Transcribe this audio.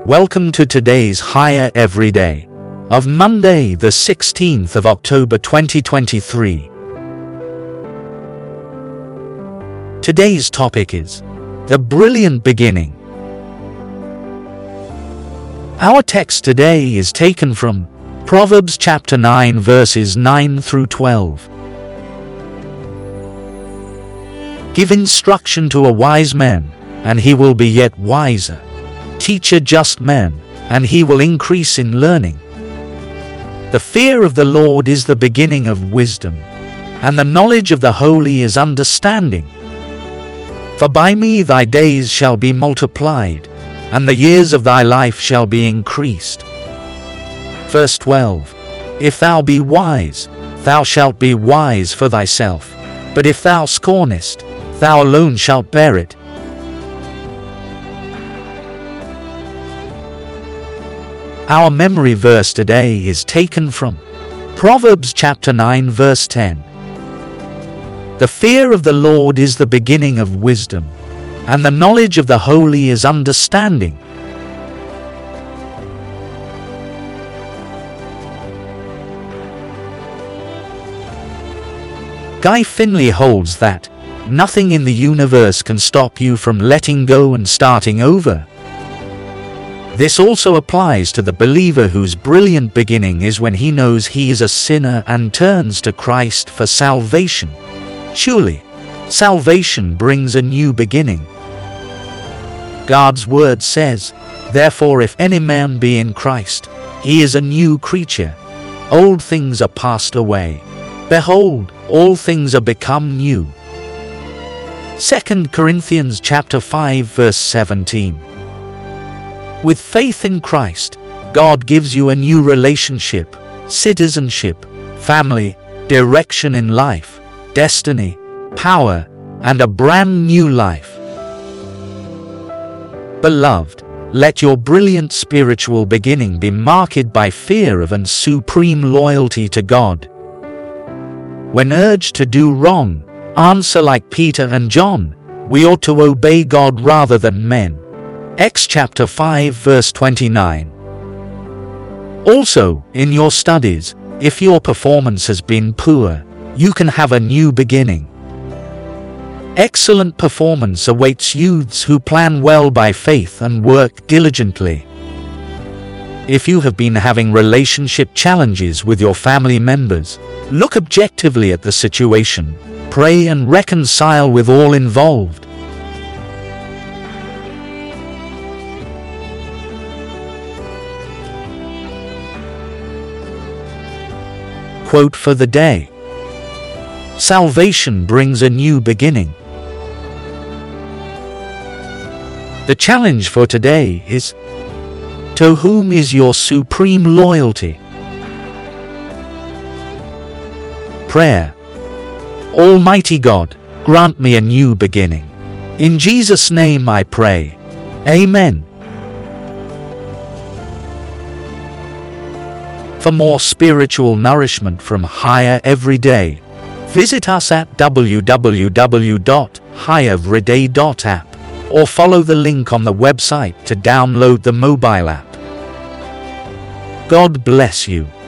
Welcome to today's Higher Everyday of Monday, the 16th of October 2023. Today's topic is the brilliant beginning. Our text today is taken from Proverbs chapter 9 verses 9 through 12. Give instruction to a wise man, and he will be yet wiser. Teach a just man, and he will increase in learning. The fear of the Lord is the beginning of wisdom, and the knowledge of the holy is understanding. For by me thy days shall be multiplied, and the years of thy life shall be increased. Verse 12. If thou be wise, thou shalt be wise for thyself, but if thou scornest, thou alone shalt bear it. Our memory verse today is taken from Proverbs chapter 9 verse 10. The fear of the Lord is the beginning of wisdom, and the knowledge of the holy is understanding. Guy Finley holds that nothing in the universe can stop you from letting go and starting over. This also applies to the believer whose brilliant beginning is when he knows he is a sinner and turns to Christ for salvation. Surely, salvation brings a new beginning. God's word says, "Therefore if any man be in Christ, he is a new creature. Old things are passed away. Behold, all things are become new." 2 Corinthians chapter 5 verse 17. With faith in Christ, God gives you a new relationship, citizenship, family, direction in life, destiny, power, and a brand new life. Beloved, let your brilliant spiritual beginning be marked by fear of and supreme loyalty to God. When urged to do wrong, answer like Peter and John. We ought to obey God rather than men. Acts chapter 5 verse 29. Also, in your studies, if your performance has been poor, you can have a new beginning. Excellent performance awaits youths who plan well by faith and work diligently. If you have been having relationship challenges with your family members, look objectively at the situation, pray and reconcile with all involved. Quote for the day. Salvation brings a new beginning. The challenge for today is, to whom is your supreme loyalty? Prayer. Almighty God, grant me a new beginning. In Jesus' name I pray. Amen. For more spiritual nourishment from Higher Everyday, visit us at www.highereveryday.app or follow the link on the website to download the mobile app. God bless you.